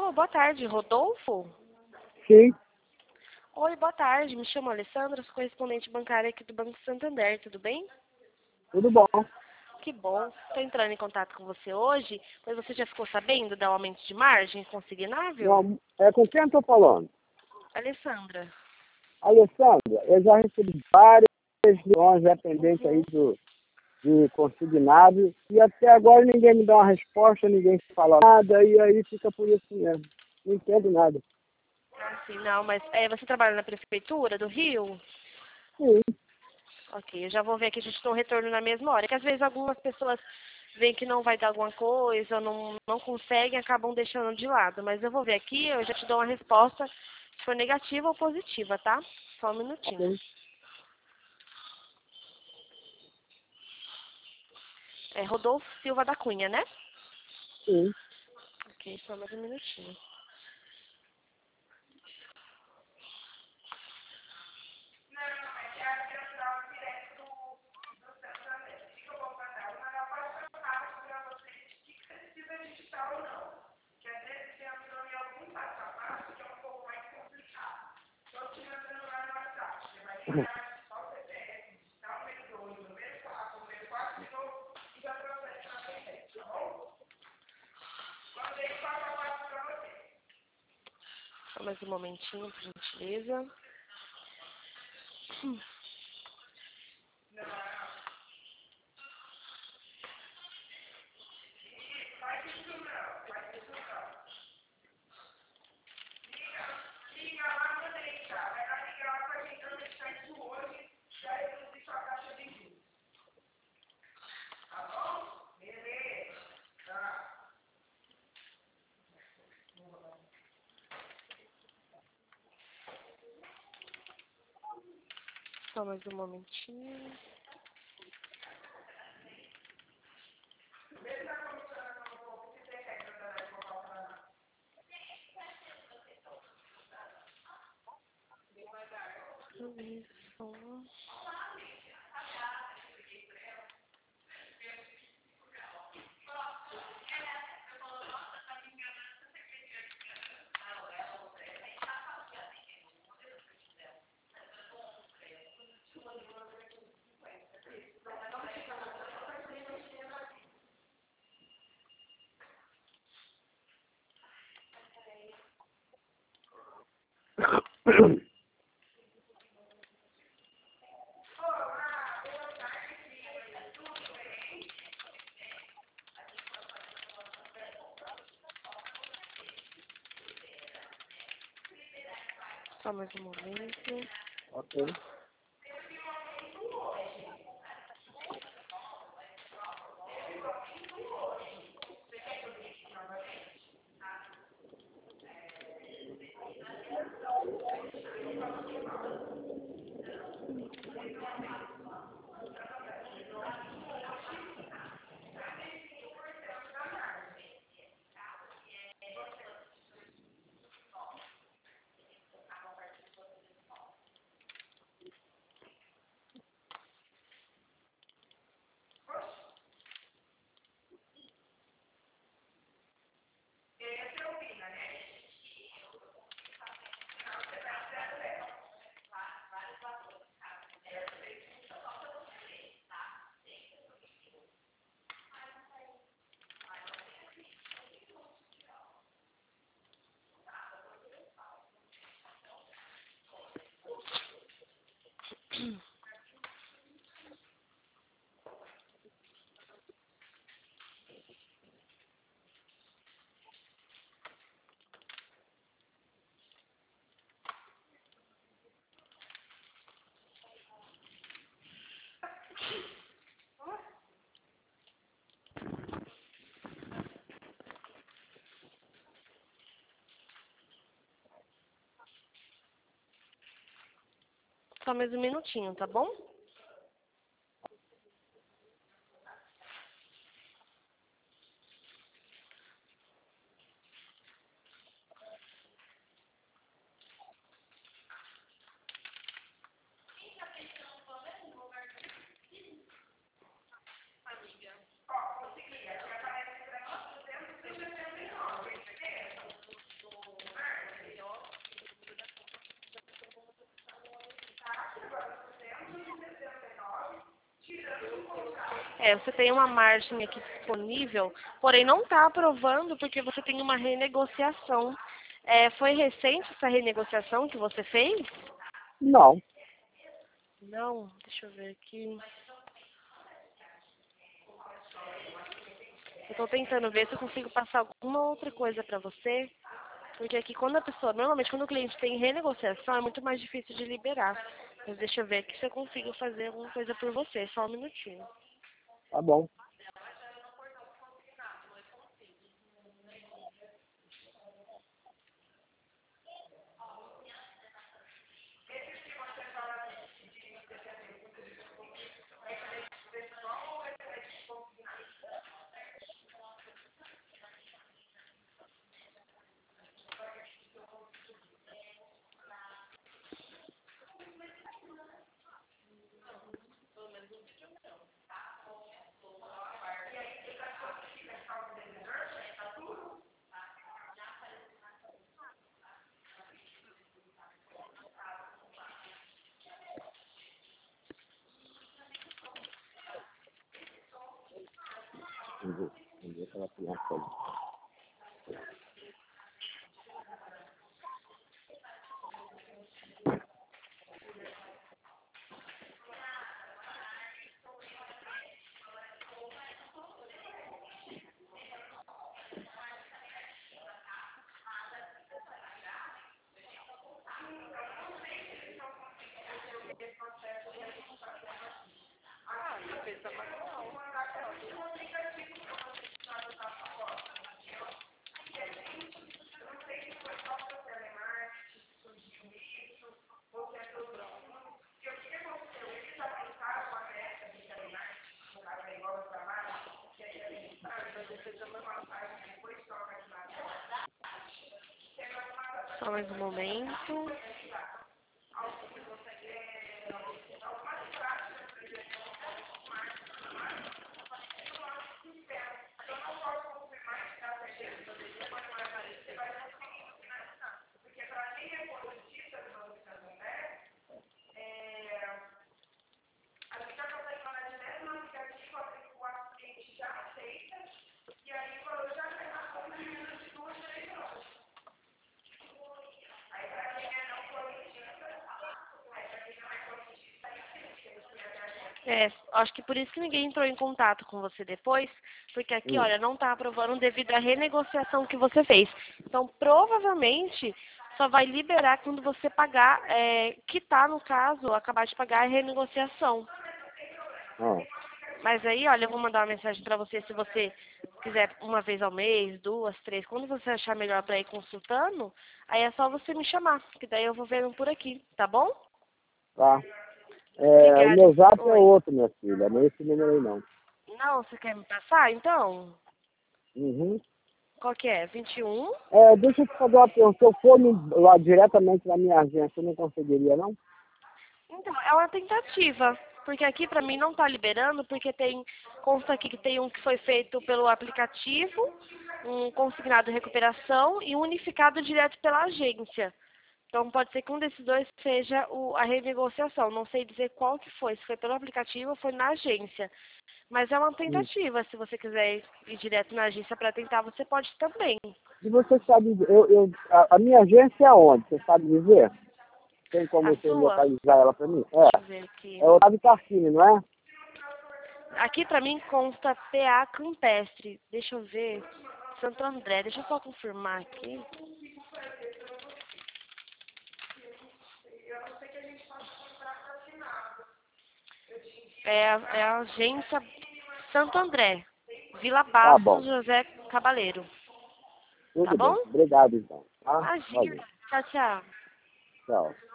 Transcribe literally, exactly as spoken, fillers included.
Alô, boa tarde, Rodolfo? Sim, Oi, boa tarde, me chamo Alessandra, sou correspondente bancária aqui do Banco Santander, tudo bem? tudo bom. Que bom, estou entrando em contato com você hoje, pois você já ficou sabendo do aumento de margem consignável? Não, é com quem eu estou falando? Alessandra. Alessandra, eu já recebi várias reuniões dependentes aí do, de consignado e até agora ninguém me dá uma resposta, ninguém fala nada e aí fica por isso mesmo. Não entendo nada. Assim, não, mas é, você trabalha na prefeitura do Rio? Sim, Ok, eu já vou ver aqui, a gente dá um retorno na mesma hora. Que às vezes algumas pessoas veem que não vai dar alguma coisa, ou não, não conseguem, acabam deixando de lado. Mas eu vou ver aqui, eu já te dou uma resposta, se for negativa ou positiva, tá? Só um minutinho. sim, É Rodolfo Silva da Cunha, né? sim. Ok, só mais um minutinho. Só mais um momentinho, por gentileza. Só mais um momentinho. Isso. Só mais um momento. Ok. Só mais um minutinho, tá bom? É, você tem uma margem aqui disponível, porém não está aprovando porque você tem uma renegociação. É, foi recente essa renegociação que você fez? Não. Não, deixa eu ver aqui. Eu estou tentando ver se eu consigo passar alguma outra coisa para você. Porque aqui quando a pessoa, normalmente quando o cliente tem renegociação, é muito mais difícil de liberar. Mas deixa eu ver aqui se eu consigo fazer alguma coisa por você, só um minutinho. Tá bom. Entendi. Entendi aquela criança ali. Só mais um momento. É, acho que por isso que ninguém entrou em contato com você depois, porque aqui, Hum. olha, não está aprovando devido à renegociação que você fez. Então, provavelmente, só vai liberar quando você pagar, é, quitar, no caso, acabar de pagar a renegociação. Ah, Mas aí, olha, eu vou mandar uma mensagem para você, se você quiser uma vez ao mês, duas, três, quando você achar melhor para ir consultando, aí é só você me chamar, que daí eu vou vendo por aqui, tá bom? tá. É, o Obrigada. meu zap é Oi. outro, minha filha. Não é esse número aí, não. Não, você quer me passar, então? Uhum. Qual que é? vinte e um? É, deixa eu te fazer uma pergunta. Se eu for no- lá diretamente na minha agência, eu não conseguiria, não? Então, é uma tentativa, porque aqui pra mim não tá liberando, porque tem, consta aqui que tem um que foi feito pelo aplicativo, um consignado de recuperação e um unificado direto pela agência. Então pode ser que um desses dois seja o, a renegociação. Não sei dizer qual que foi, se foi pelo aplicativo ou foi na agência. Mas é uma Hum. tentativa, se você quiser ir, ir direto na agência para tentar, você pode também. E você sabe, eu, eu, a, a minha agência é onde? Você sabe dizer? Tem como A você sua, localizar ela para mim? deixa É. eu ver aqui. É o Otávio Tarquini, não é? Aqui pra mim consta P A Campestre. Deixa eu ver. Santo André, deixa eu só confirmar aqui. É, a- é a agência Santo André, Vila Tá Bastos, bom. José Cabaleiro. Tá Tudo bom? bem. Obrigado, então. Tá? Imagina. Valeu. Tchau, tchau. Tchau.